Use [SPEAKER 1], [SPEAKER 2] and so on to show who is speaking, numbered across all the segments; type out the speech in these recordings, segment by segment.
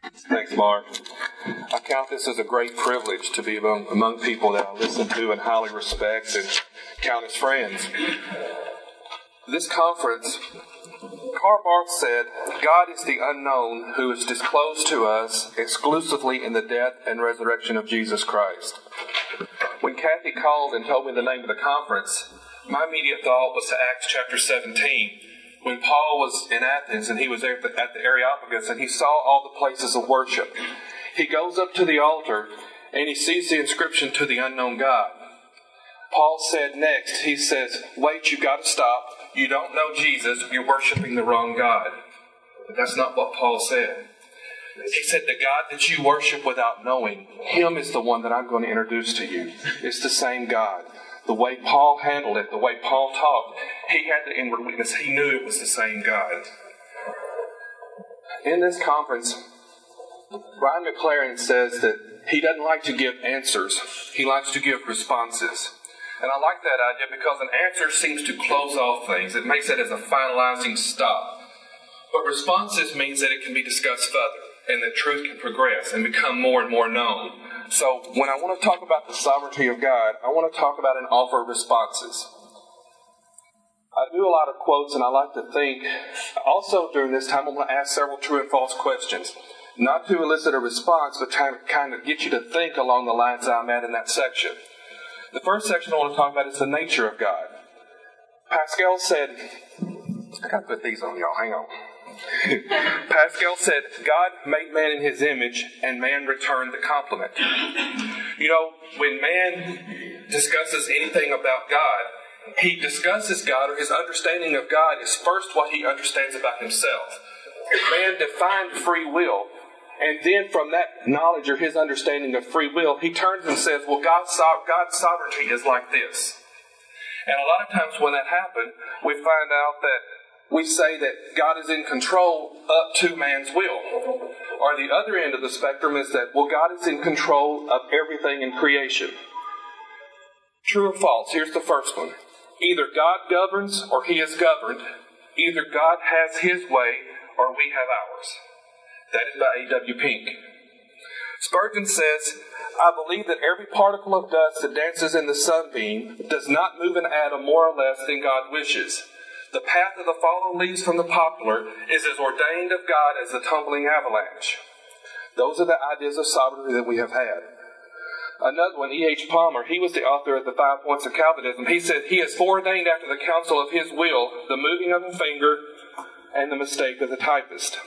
[SPEAKER 1] Thanks, Mark. I count this as a great privilege to be among people that I listen to and highly respect and count as friends. This conference, Karl Barth said, God is the unknown who is disclosed to us exclusively in the death and resurrection of Jesus Christ. When Kathy called and told me the name of the conference, my immediate thought was to Acts chapter 17, when Paul was in Athens and he was there at the Areopagus and he saw all the places of worship. He goes up to the altar and he sees the inscription to the unknown God. Paul said next, he says, wait, you got to stop. You don't know Jesus. You're worshiping the wrong God. But that's not what Paul said. He said, the God that you worship without knowing, Him is the one that I'm going to introduce to you. It's the same God. The way Paul handled it, the way Paul talked, he had the inward witness. He knew it was the same God. In this conference, Brian McLaren says that he doesn't like to give answers. He likes to give responses. And I like that idea because an answer seems to close off things. It makes it as a finalizing stop. But responses means that it can be discussed further and that truth can progress and become more and more known. So when I want to talk about the sovereignty of God, I want to talk about and offer responses. I do a lot of quotes and I like to think. Also during this time, I'm going to ask several true and false questions. Not to elicit a response, but to kind of get you to think along the lines I'm at in that section. The first section I want to talk about is the nature of God. Pascal said, I got to put these on y'all, hang on. Pascal said, God made man in His image and man returned the compliment. You know, when man discusses anything about God, he discusses God, or his understanding of God is first what he understands about himself. Man defined free will, and then from that knowledge or his understanding of free will, he turns and says, well, God's sovereignty is like this. And a lot of times when that happens, we find out that we say that God is in control up to man's will. Or the other end of the spectrum is that, well, God is in control of everything in creation. True or false? Here's the first one. Either God governs or He is governed. Either God has His way or we have ours. That is by A.W. Pink. Spurgeon says, I believe that every particle of dust that dances in the sunbeam does not move an atom more or less than God wishes. The path of the fallen leaves from the poplar is as ordained of God as the tumbling avalanche. Those are the ideas of sovereignty that we have had. Another one, E.H. Palmer, he was the author of the 5 Points of Calvinism. He said, He has foreordained after the counsel of His will the moving of a finger and the mistake of the typist.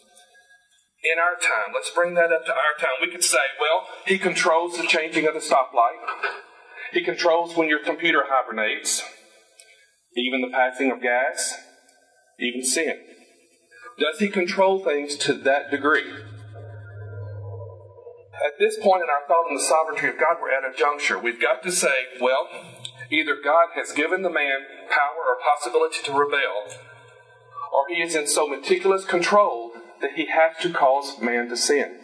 [SPEAKER 1] In our time, let's bring that up to our time. We could say, well, He controls the changing of the stoplight. He controls when your computer hibernates. Even the passing of gas, even sin. Does He control things to that degree? At this point in our thought on the sovereignty of God, we're at a juncture. We've got to say, well, either God has given the man power or possibility to rebel, or He is in so meticulous control that He has to cause man to sin.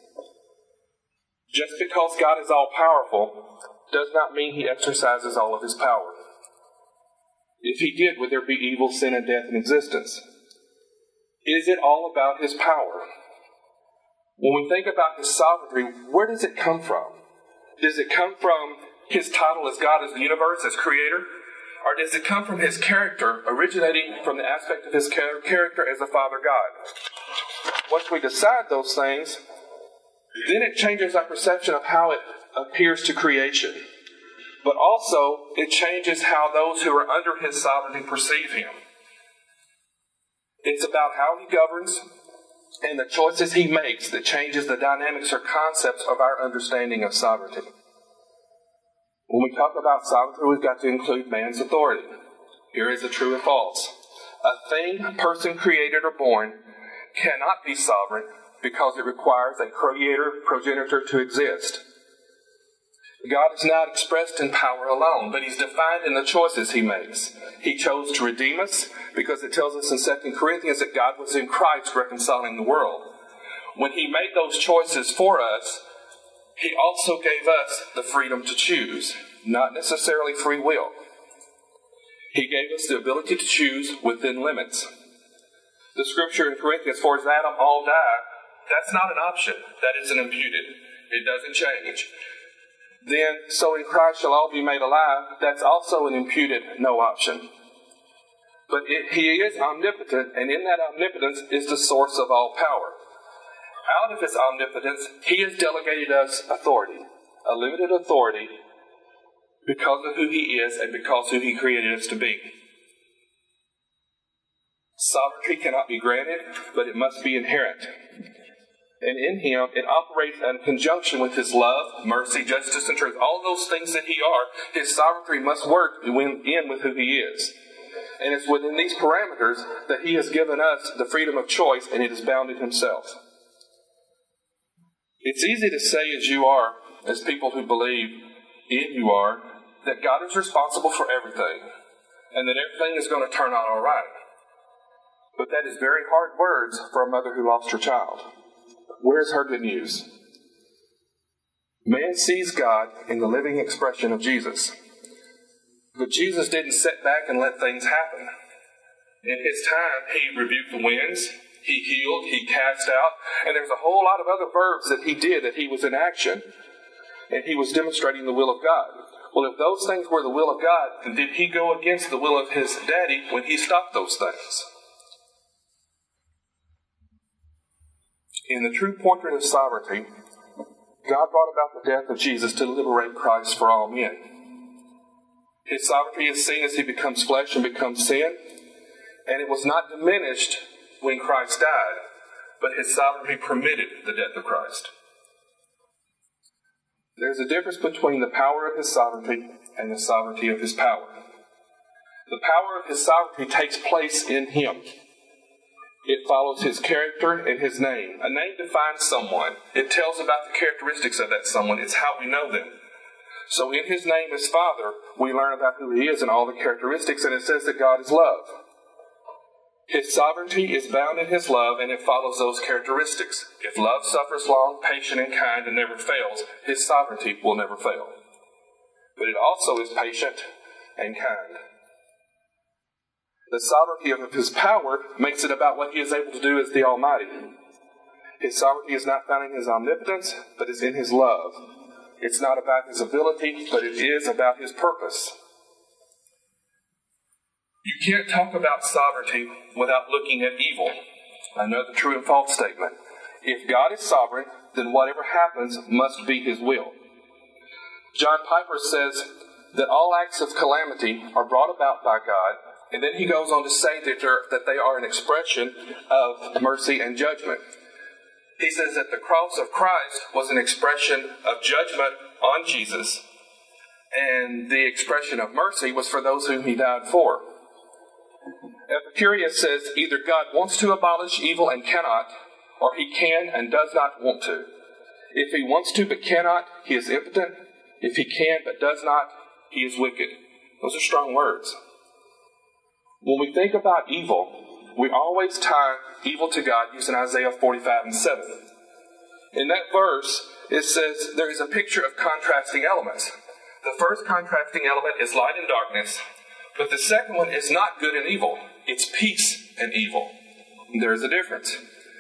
[SPEAKER 1] Just because God is all-powerful does not mean He exercises all of His power. If He did, would there be evil, sin, and death in existence? Is it all about His power? When we think about His sovereignty, where does it come from? Does it come from His title as God, as the universe, as Creator? Or does it come from His character, originating from the aspect of His character as a Father God? Once we decide those things, then it changes our perception of how it appears to creation. But also, it changes how those who are under His sovereignty perceive Him. It's about how He governs and the choices He makes that changes the dynamics or concepts of our understanding of sovereignty. When we talk about sovereignty, we've got to include man's authority. Here is the true and false. A thing, person created or born, cannot be sovereign because it requires a creator, progenitor to exist. God is not expressed in power alone, but He's defined in the choices He makes. He chose to redeem us because it tells us in 2 Corinthians that God was in Christ reconciling the world. When He made those choices for us, He also gave us the freedom to choose, not necessarily free will. He gave us the ability to choose within limits. The scripture in Corinthians, for as Adam all die, That's not an option. That is an imputed. It doesn't change. Then, so in Christ shall all be made alive, that's also an imputed no option. But he is omnipotent, and in that omnipotence is the source of all power. Out of his omnipotence, he has delegated us authority, a limited authority, because of who he is and because of who he created us to be. Sovereignty cannot be granted, but it must be inherent. And in him, it operates in conjunction with his love, mercy, justice, and truth. All those things that he are, his sovereignty must work in with who he is. And it's within these parameters that he has given us the freedom of choice, and it is bound in himself. It's easy to say as you are, as people who believe in you are, that God is responsible for everything, and that everything is going to turn out all right. But that is very hard words for a mother who lost her child. Where's her good news? Man sees God in the living expression of Jesus. But Jesus didn't sit back and let things happen. In his time, he rebuked the winds, he healed, he cast out, and there's a whole lot of other verbs that he did, that he was in action, and he was demonstrating the will of God. Well, if those things were the will of God, then did he go against the will of his daddy when he stopped those things? In the true portrait of sovereignty, God brought about the death of Jesus to liberate Christ for all men. His sovereignty is seen as he becomes flesh and becomes sin, and it was not diminished when Christ died, but his sovereignty permitted the death of Christ. There's a difference between the power of his sovereignty and the sovereignty of his power. The power of his sovereignty takes place in him. It follows his character and his name. A name defines someone. It tells about the characteristics of that someone. It's how we know them. So in his name as Father, we learn about who he is and all the characteristics, and it says that God is love. His sovereignty is bound in his love, and it follows those characteristics. If love suffers long, patient, and kind, and never fails, his sovereignty will never fail. But it also is patient and kind. The sovereignty of his power makes it about what he is able to do as the Almighty. His sovereignty is not found in his omnipotence, but is in his love. It's not about his ability, but it is about his purpose. You can't talk about sovereignty without looking at evil. Another true and false statement. If God is sovereign, then whatever happens must be his will. John Piper says that all acts of calamity are brought about by God, and then he goes on to say that they are an expression of mercy and judgment. He says that the cross of Christ was an expression of judgment on Jesus, and the expression of mercy was for those whom he died for. Epicurus says either God wants to abolish evil and cannot, or he can and does not want to. If he wants to but cannot, he is impotent. If he can but does not, he is wicked. Those are strong words. When we think about evil, we always tie evil to God using Isaiah 45:7. In that verse, it says there is a picture of contrasting elements. The first contrasting element is light and darkness, but the second one is not good and evil. It's peace and evil. There is a difference.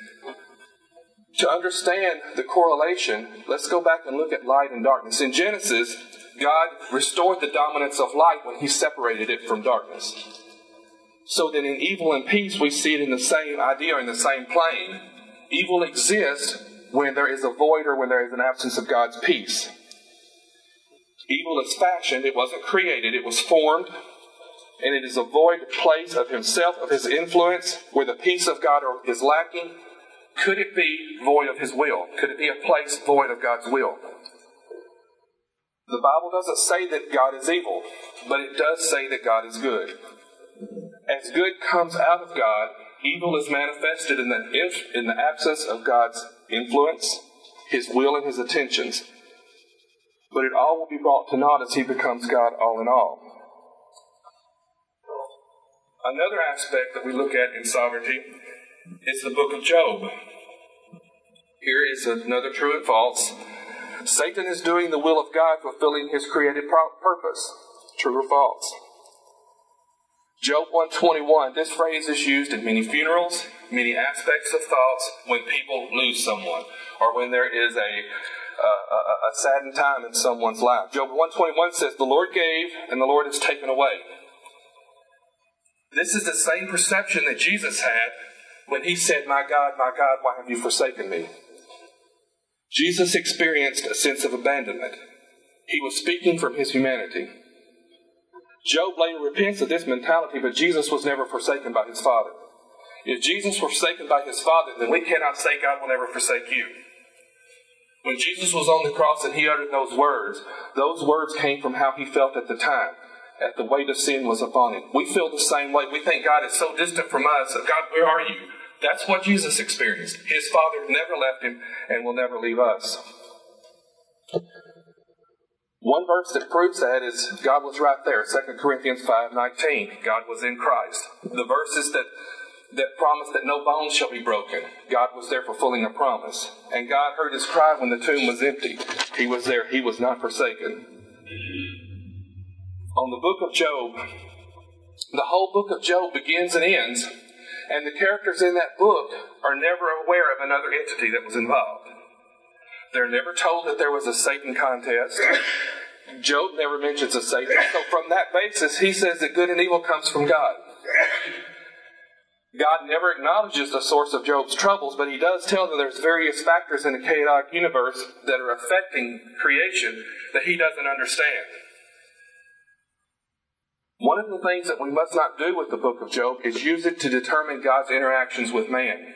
[SPEAKER 1] To understand the correlation, let's go back and look at light and darkness. In Genesis, God restored the dominance of light when he separated it from darkness. So that in evil and peace, we see it in the same idea, in the same plane. Evil exists when there is a void or when there is an absence of God's peace. Evil is fashioned, it wasn't created, it was formed, and it is a void place of himself, of his influence, where the peace of God is lacking. Could it be void of his will? Could it be a place void of God's will? The Bible doesn't say that God is evil, but it does say that God is good. As good comes out of God, evil is manifested in the absence of God's influence, his will, and his intentions. But it all will be brought to naught as he becomes God all in all. Another aspect that we look at in sovereignty is the book of Job. Here is another true and false. Satan is doing the will of God, fulfilling his created purpose. True or false? Job 1:21, this phrase is used in many funerals, many aspects of thoughts when people lose someone, or when there is a saddened time in someone's life. Job 121 says, the Lord gave and the Lord has taken away. This is the same perception that Jesus had when he said, my God, why have you forsaken me? Jesus experienced a sense of abandonment. He was speaking from his humanity. Job later repents of this mentality, but Jesus was never forsaken by his Father. If Jesus was forsaken by his Father, then we cannot say God will never forsake you. When Jesus was on the cross and he uttered those words came from how he felt at the time, at the weight of sin was upon him. We feel the same way. We think God is so distant from us. God, where are you? That's what Jesus experienced. His Father never left him and will never leave us. One verse that proves that is God was right there, 2 Corinthians 5:19. God was in Christ. The verses that promise that no bones shall be broken. God was there fulfilling a promise. And God heard his cry when the tomb was empty. He was there. He was not forsaken. On the book of Job, the whole book of Job begins and ends, and the characters in that book are never aware of another entity that was involved. They're never told that there was a Satan contest. Job never mentions a Satan. So from that basis, he says that good and evil comes from God. God never acknowledges the source of Job's troubles, but he does tell that there's various factors in the chaotic universe that are affecting creation that he doesn't understand. One of the things that we must not do with the book of Job is use it to determine God's interactions with man.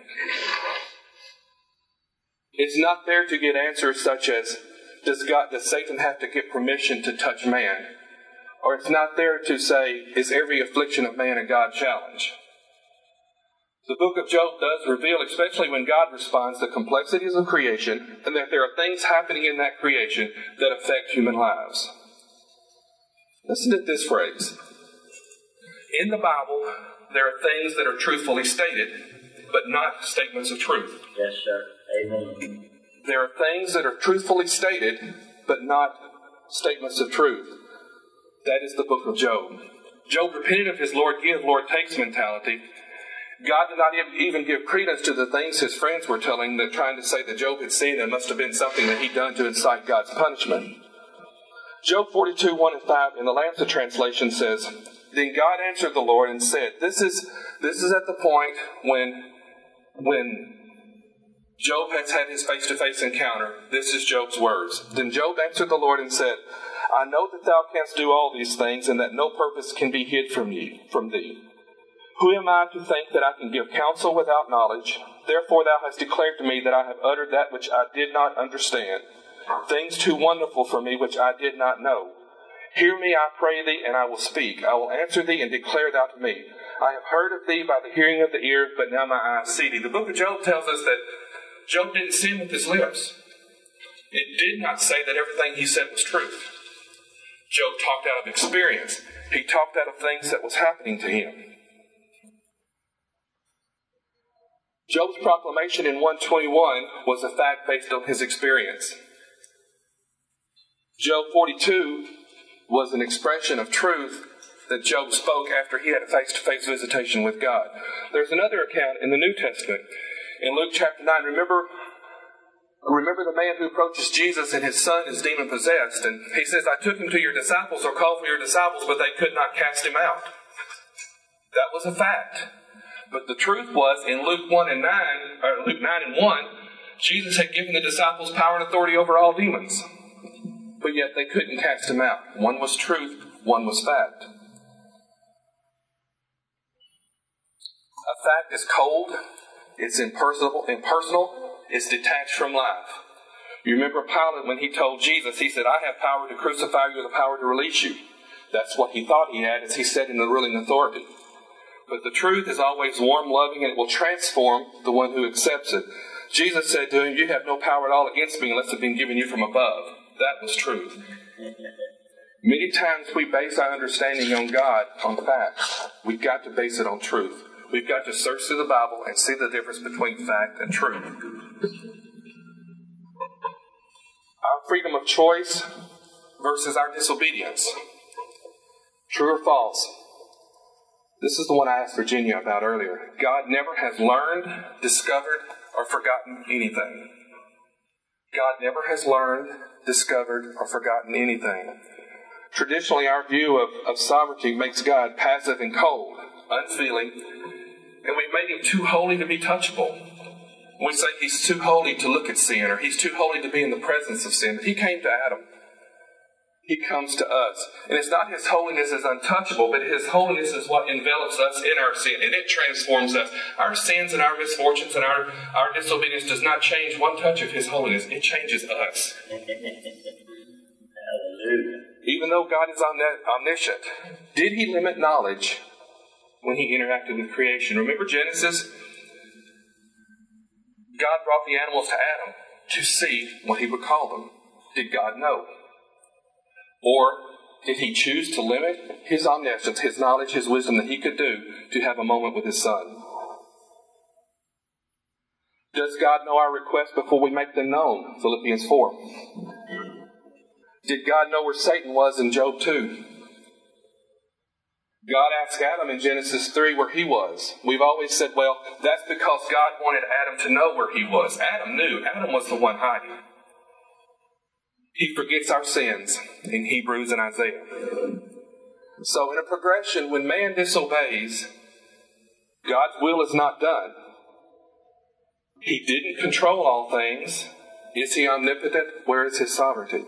[SPEAKER 1] It's not there to get answers such as, does Satan have to get permission to touch man? Or it's not there to say, is every affliction of man a God challenge? The book of Job does reveal, especially when God responds, the complexities of creation, and that there are things happening in that creation that affect human lives. Listen to this phrase. In the Bible, there are things that are truthfully stated, but not statements of truth.
[SPEAKER 2] Yes, sir. Amen.
[SPEAKER 1] There are things that are truthfully stated, but not statements of truth. That is the book of Job. Job repented of his Lord give, Lord takes mentality. God did not even give credence to the things his friends were telling, that trying to say that Job had sinned and must have been something that he'd done to incite God's punishment. Job 42:1-5 in the Lancet translation says, then God answered the Lord and said, this is at the point when Job has had his face-to-face encounter. This is Job's words. Then Job answered the Lord and said, I know that thou canst do all these things, and that no purpose can be hid from thee. Who am I to think that I can give counsel without knowledge? Therefore thou hast declared to me that I have uttered that which I did not understand, things too wonderful for me which I did not know. Hear me, I pray thee, and I will speak. I will answer thee and declare thou to me. I have heard of thee by the hearing of the ears, but now my eyes see thee. The book of Job tells us that Job didn't sin with his lips. It did not say that everything he said was truth. Job talked out of experience. He talked out of things that was happening to him. Job's proclamation in 121 was a fact based on his experience. Job 42 was an expression of truth that Job spoke after he had a face-to-face visitation with God. There's another account in the New Testament. In Luke chapter 9, remember the man who approaches Jesus and his son is demon-possessed. And he says, I took him to your disciples or called for your disciples, but they could not cast him out. That was a fact. But the truth was, in Luke 9:1, Jesus had given the disciples power and authority over all demons. But yet they couldn't cast him out. One was truth, one was fact. A fact is cold, it's impersonal, it's detached from life. You remember Pilate when he told Jesus, he said, I have power to crucify you, the power to release you. That's what he thought he had as he said in the ruling authority. But the truth is always warm, loving, and it will transform the one who accepts it. Jesus said to him, you have no power at all against me unless it's been given you from above. That was truth. Many times we base our understanding on God on facts. We've got to base it on truth. We've got to search through the Bible and see the difference between fact and truth. Our freedom of choice versus our disobedience. True or false? This is the one I asked Virginia about earlier. God never has learned, discovered, or forgotten anything. God never has learned, discovered, or forgotten anything. Traditionally, our view of sovereignty makes God passive and cold, unfeeling, and we've made him too holy to be touchable. We say he's too holy to look at sin, or he's too holy to be in the presence of sin. But he came to Adam. He comes to us. And it's not his holiness is untouchable, but his holiness is what envelops us in our sin, and it transforms us. Our sins and our misfortunes and our disobedience does not change one touch of his holiness. It changes us.
[SPEAKER 2] Hallelujah.
[SPEAKER 1] Even though God is omniscient, did he limit knowledge when he interacted with creation? Remember Genesis? God brought the animals to Adam to see what he would call them. Did God know? Or did he choose to limit his omniscience, his knowledge, his wisdom that he could do to have a moment with his son? Does God know our requests before we make them known? Philippians 4. Did God know where Satan was in Job 2? God asked Adam in Genesis 3 where he was. We've always said, well, that's because God wanted Adam to know where he was. Adam knew. Adam was the one hiding. He forgets our sins in Hebrews and Isaiah. So in a progression, when man disobeys, God's will is not done. He didn't control all things. Is he omnipotent? Where is his sovereignty?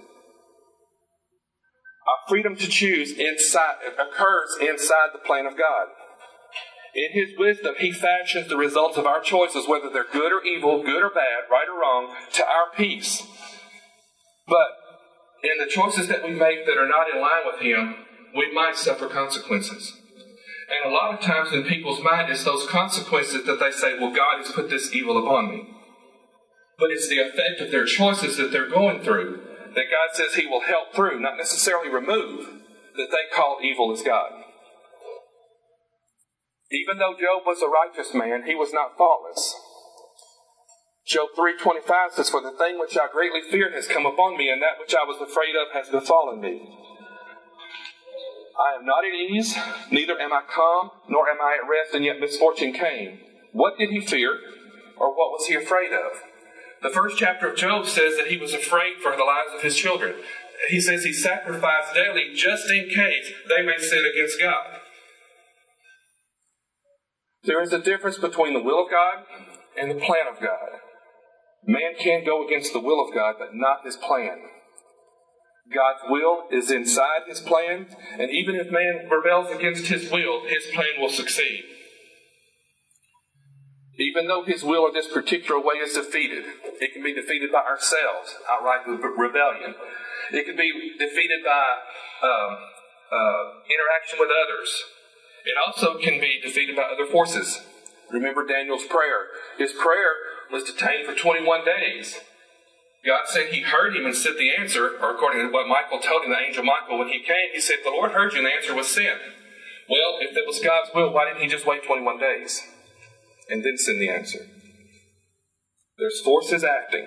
[SPEAKER 1] Our freedom to choose occurs inside the plan of God. In his wisdom, he fashions the results of our choices, whether they're good or evil, good or bad, right or wrong, to our peace. But in the choices that we make that are not in line with him, we might suffer consequences. And a lot of times in people's mind, it's those consequences that they say, well, God has put this evil upon me. But it's the effect of their choices that they're going through that God says he will help through, not necessarily remove, that they call evil as God. Even though Job was a righteous man, he was not faultless. Job 3:25 says, for the thing which I greatly feared has come upon me, and that which I was afraid of has befallen me. I am not at ease, neither am I calm, nor am I at rest, and yet misfortune came. What did he fear, or what was he afraid of? The first chapter of Job says that he was afraid for the lives of his children. He says he sacrificed daily just in case they may sin against God. There is a difference between the will of God and the plan of God. Man can go against the will of God, but not his plan. God's will is inside his plan, and even if man rebels against his will, his plan will succeed. Even though his will in this particular way is defeated, it can be defeated by ourselves, outright rebellion. It can be defeated by interaction with others. It also can be defeated by other forces. Remember Daniel's prayer. His prayer was detained for 21 days. God said he heard him and said the answer, or according to what Michael told him, the angel Michael, when he came, he said, the Lord heard you and the answer was sent. Well, if it was God's will, why didn't he just wait 21 days and then send the answer? There's forces acting.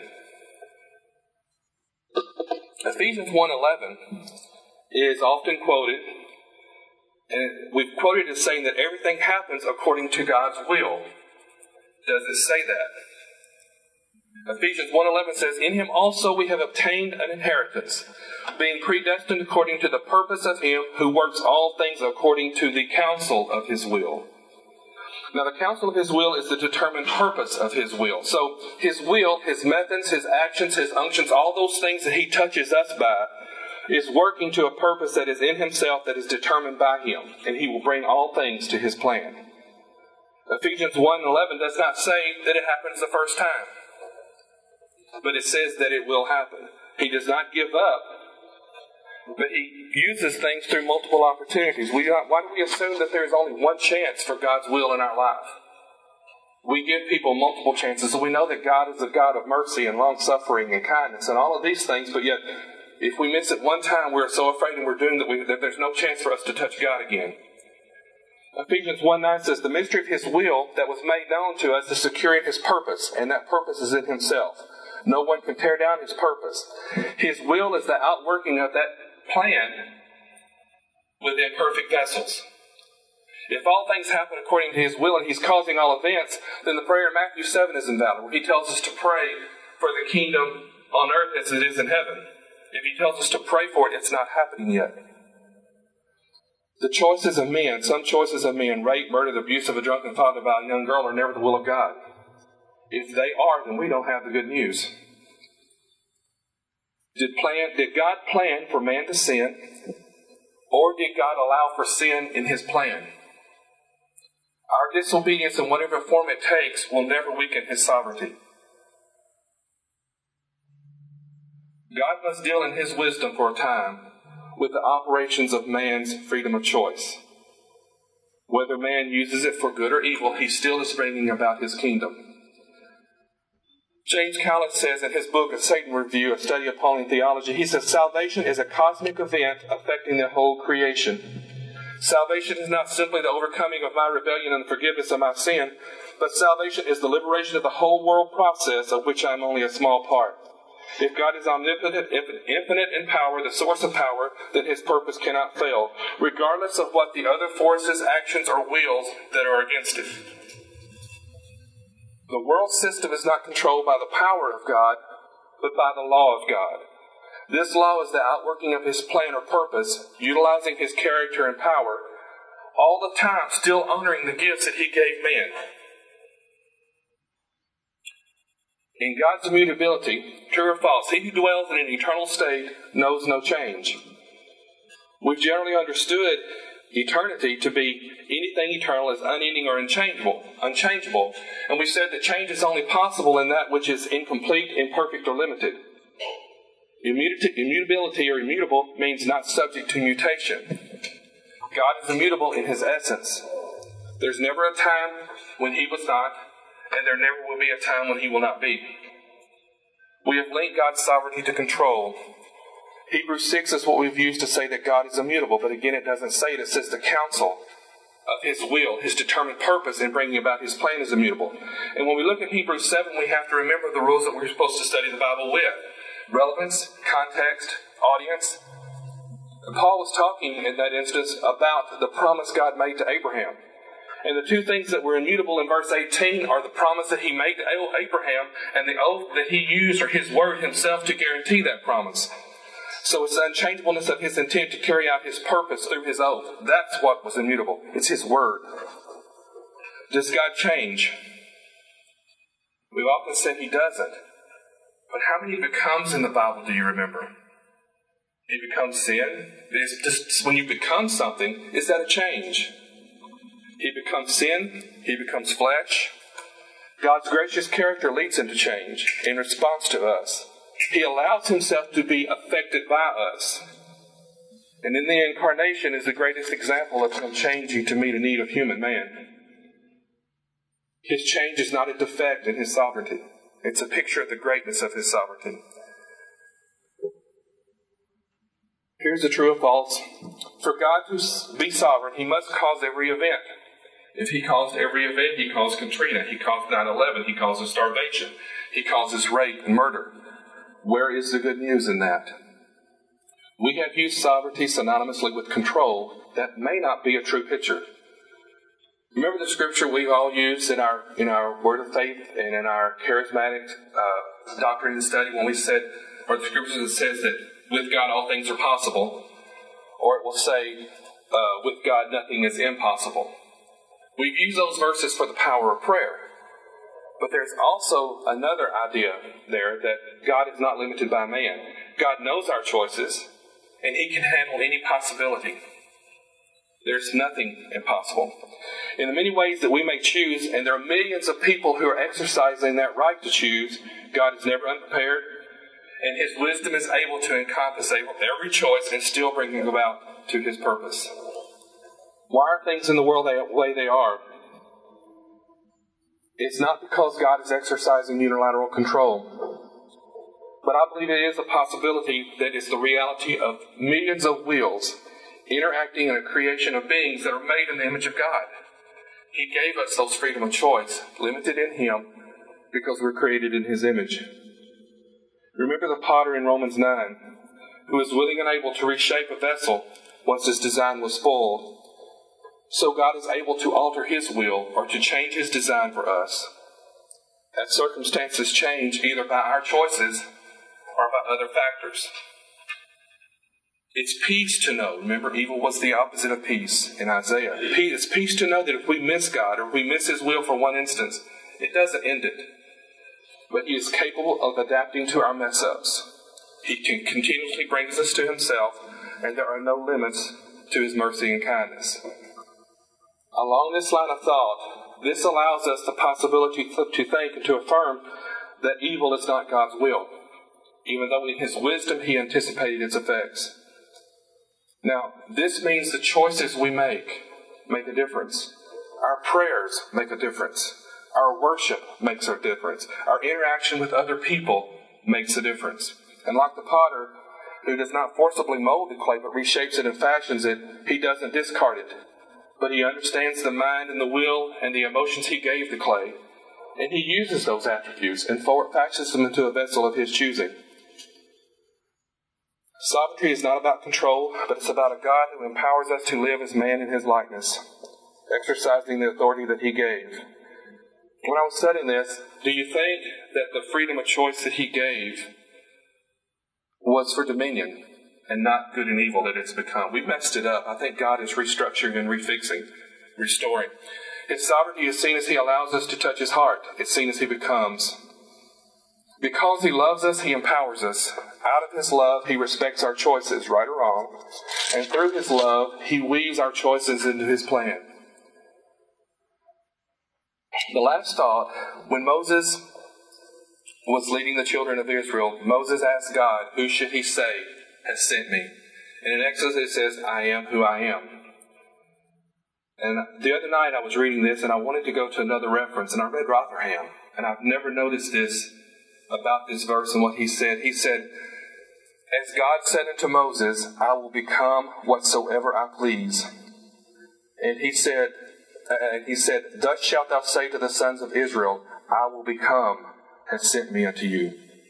[SPEAKER 1] Ephesians 1:11 is often quoted, and we've quoted as saying that everything happens according to God's will. Does it say that? Ephesians 1:11 says, in him also we have obtained an inheritance, being predestined according to the purpose of him who works all things according to the counsel of his will. Now, the counsel of his will is the determined purpose of his will. So, his will, his methods, his actions, his unctions, all those things that he touches us by, is working to a purpose that is in himself, that is determined by him. And he will bring all things to his plan. Ephesians 1:11 does not say that it happens the first time, but it says that it will happen. He does not give up, but he uses things through multiple opportunities. Why do we assume that there is only one chance for God's will in our life? We give people multiple chances, and we know that God is a God of mercy and long-suffering and kindness and all of these things, but yet, if we miss it one time, we're so afraid and we're doomed that there's no chance for us to touch God again. Ephesians 1:9 says, the mystery of his will that was made known to us is securing his purpose, and that purpose is in himself. No one can tear down his purpose. His will is the outworking of that plan within perfect vessels. If all things happen according to his will and he's causing all events, then the prayer in Matthew 7 is invalid, where he tells us to pray for the kingdom on earth as it is in heaven. If he tells us to pray for it, it's not happening yet. The choices of men, some choices of men, rape, murder, the abuse of a drunken father by a young girl, are never the will of God. If they are, then we don't have the good news. Did God plan for man to sin, or did God allow for sin in his plan? Our disobedience, in whatever form it takes, will never weaken his sovereignty. God must deal in his wisdom for a time with the operations of man's freedom of choice. Whether man uses it for good or evil, he still is bringing about his kingdom. James Cowlett says in his book, A Satan Review, a study of Pauline theology, he says, salvation is a cosmic event affecting the whole creation. Salvation is not simply the overcoming of my rebellion and the forgiveness of my sin, but salvation is the liberation of the whole world process of which I am only a small part. If God is omnipotent, infinite in power, the source of power, then his purpose cannot fail, regardless of what the other forces, actions, or wills that are against it. The world system is not controlled by the power of God, but by the law of God. This law is the outworking of his plan or purpose, utilizing his character and power, all the time still honoring the gifts that he gave man. In God's immutability, true or false, he who dwells in an eternal state knows no change. We've generally understood eternity to be anything eternal as unending or unchangeable. And we said that change is only possible in that which is incomplete, imperfect, or limited. Immutability or immutable means not subject to mutation. God is immutable in his essence. There's never a time when he was not, and there never will be a time when he will not be. We have linked God's sovereignty to control. Hebrews 6 is what we've used to say that God is immutable, but again, it doesn't say it. It says the counsel of his will, his determined purpose in bringing about his plan is immutable. And when we look at Hebrews 7, we have to remember the rules that we're supposed to study the Bible with. Relevance, context, audience. And Paul was talking in that instance about the promise God made to Abraham. And the two things that were immutable in verse 18 are the promise that he made to Abraham and the oath that he used, or his word himself, to guarantee that promise. So it's the unchangeableness of his intent to carry out his purpose through his oath. That's what was immutable. It's his word. Does God change? We've often said he doesn't. But how many becomes in the Bible do you remember? He becomes sin. It's just, when you become something, is that a change? He becomes sin. He becomes flesh. God's gracious character leads him to change in response to us. He allows himself to be affected by us. And in the incarnation is the greatest example of him changing to meet a need of human man. His change is not a defect in his sovereignty. It's a picture of the greatness of his sovereignty. Here's the true or false. For God to be sovereign, he must cause every event. If he caused every event, he caused Katrina, he caused 9/11, he causes starvation, he causes rape and murder. Where is the good news in that? We have used sovereignty synonymously with control. That may not be a true picture. Remember the scripture we've all used in our word of faith and in our charismatic doctrine and study when we said, or the scripture that says that with God all things are possible, or it will say with God nothing is impossible. We've used those verses for the power of prayer. But there's also another idea there that God is not limited by man. God knows our choices, and he can handle any possibility. There's nothing impossible. In the many ways that we may choose, and there are millions of people who are exercising that right to choose, God is never unprepared, and his wisdom is able to encompass every choice and still bring him about to his purpose. Why are things in the world the way they are? It's not because God is exercising unilateral control. But I believe it is a possibility that it's the reality of millions of wills interacting in a creation of beings that are made in the image of God. He gave us those freedom of choice, limited in him, because we're created in his image. Remember the potter in Romans 9, who is willing and able to reshape a vessel once its design was spoiled. So God is able to alter his will or to change his design for us as circumstances change either by our choices or by other factors. It's peace to know. Remember, evil was the opposite of peace in Isaiah. It's peace to know that if we miss God or if we miss his will for one instance, it doesn't end it. But he is capable of adapting to our mess-ups. He can continuously bring us to himself, and there are no limits to his mercy and kindness. Along this line of thought, this allows us the possibility to think and to affirm that evil is not God's will, even though in his wisdom he anticipated its effects. Now, this means the choices we make a difference. Our prayers make a difference. Our worship makes a difference. Our interaction with other people makes a difference. And like the potter, who does not forcibly mold the clay but reshapes it and fashions it, he doesn't discard it. But he understands the mind and the will and the emotions he gave the clay. And he uses those attributes and fashions them into a vessel of his choosing. Sovereignty is not about control, but it's about a God who empowers us to live as man in his likeness, exercising the authority that he gave. When I was studying this, do you think that the freedom of choice that he gave was for dominion and not good and evil that it's become? We messed it up. I think God is restructuring and refixing, restoring. His sovereignty is seen as he allows us to touch his heart. It's seen as he becomes. Because he loves us, he empowers us. Out of his love, he respects our choices, right or wrong. And through his love, he weaves our choices into his plan. The last thought, when Moses was leading the children of Israel, Moses asked God, who should he say has sent me? And in Exodus it says, I am who I am. And the other night I was reading this and I wanted to go to another reference, and I read Rotherham. And I've never noticed this about this verse and what he said. He said, as God said unto Moses, I will become whatsoever I please. And he said, thus shalt thou say to the sons of Israel, I will become has sent me unto you.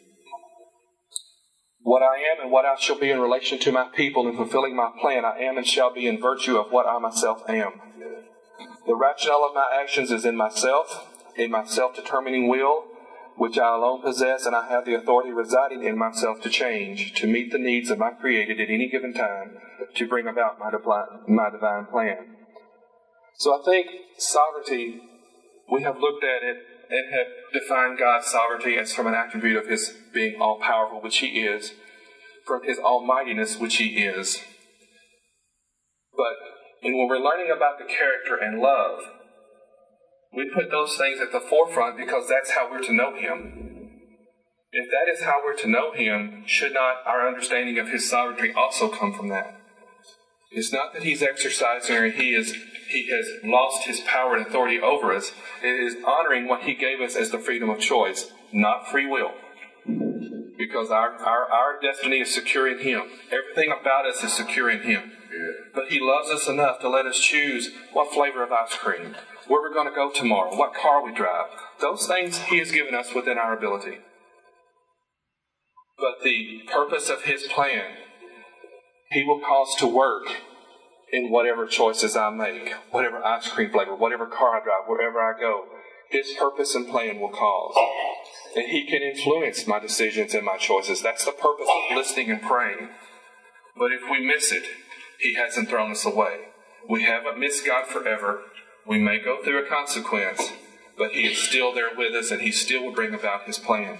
[SPEAKER 1] What I am and what I shall be in relation to my people in fulfilling my plan, I am and shall be in virtue of what I myself am. The rationale of my actions is in my self-determining will, which I alone possess, and I have the authority residing in myself to change, to meet the needs of my created at any given time, to bring about my divine plan. So I think sovereignty, we have looked at it and have defined God's sovereignty as from an attribute of his being all-powerful, which he is, from his almightiness, which he is. But when we're learning about the character and love, we put those things at the forefront because that's how we're to know him. If that is how we're to know him, should not our understanding of his sovereignty also come from that? It's not that he's exercising or he has lost his power and authority over us. It is honoring what he gave us as the freedom of choice, not free will. Because our destiny is secure in him. Everything about us is secure in him. But he loves us enough to let us choose what flavor of ice cream, where we're going to go tomorrow, what car we drive. Those things he has given us within our ability. But the purpose of his plan, he will cause to work in whatever choices I make, whatever ice cream flavor, whatever car I drive, wherever I go. His purpose and plan will cause. And he can influence my decisions and my choices. That's the purpose of listening and praying. But if we miss it, he hasn't thrown us away. We haven't missed God forever. We may go through a consequence, but he is still there with us, and he still will bring about his plan.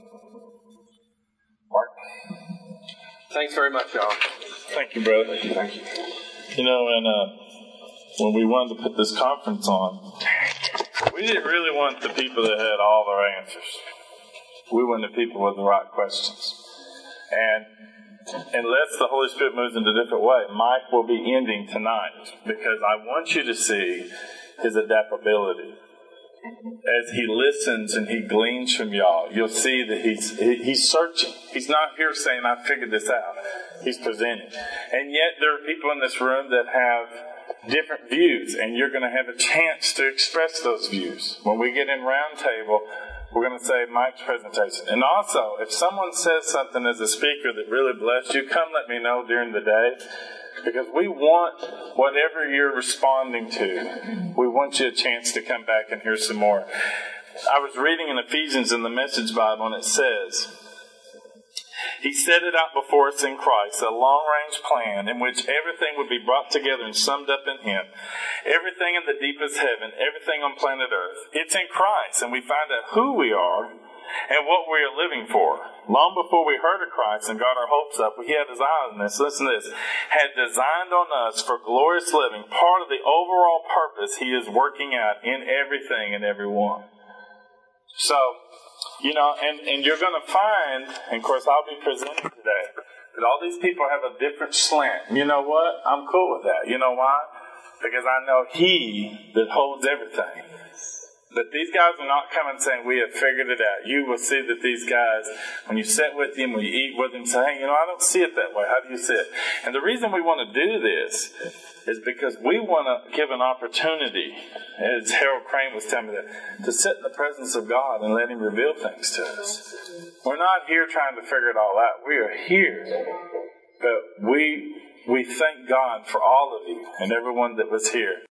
[SPEAKER 1] Mark? Thanks very much, y'all.
[SPEAKER 3] Thank you, brother.
[SPEAKER 1] Thank you.
[SPEAKER 3] You know, and when we wanted to put this conference on, we didn't really want the people that had all their answers. We wanted the people with the right questions. And unless the Holy Spirit moves in a different way, Mike will be ending tonight because I want you to see his adaptability. As he listens and he gleans from y'all, you'll see that he's searching. He's not here saying, I figured this out. He's presenting. And yet there are people in this room that have different views, and you're going to have a chance to express those views. When we get in round table, we're going to say Mike's presentation. And also, if someone says something as a speaker that really blessed you, come let me know during the day. Because we want whatever you're responding to, we want you a chance to come back and hear some more. I was reading in Ephesians in the Message Bible, and it says, He set it out before us in Christ, a long-range plan in which everything would be brought together and summed up in Him. Everything in the deepest heaven, everything on planet Earth. It's in Christ, and we find out who we are and what we are living for. Long before we heard of Christ and got our hopes up, He had His eye on this. Listen to this. Had designed on us for glorious living, part of the overall purpose He is working out in everything and everyone. So, and you're going to find, and of course I'll be presenting today, that all these people have a different slant. You know what? I'm cool with that. You know why? Because I know He that holds everything. That these guys are not coming saying, we have figured it out. You will see that these guys, when you sit with them, when you eat with them, say, hey, I don't see it that way. How do you see it? And the reason we want to do this is because we want to give an opportunity, as Harold Crane was telling me that, to sit in the presence of God and let Him reveal things to us. We're not here trying to figure it all out. We are here. But we thank God for all of you and everyone that was here.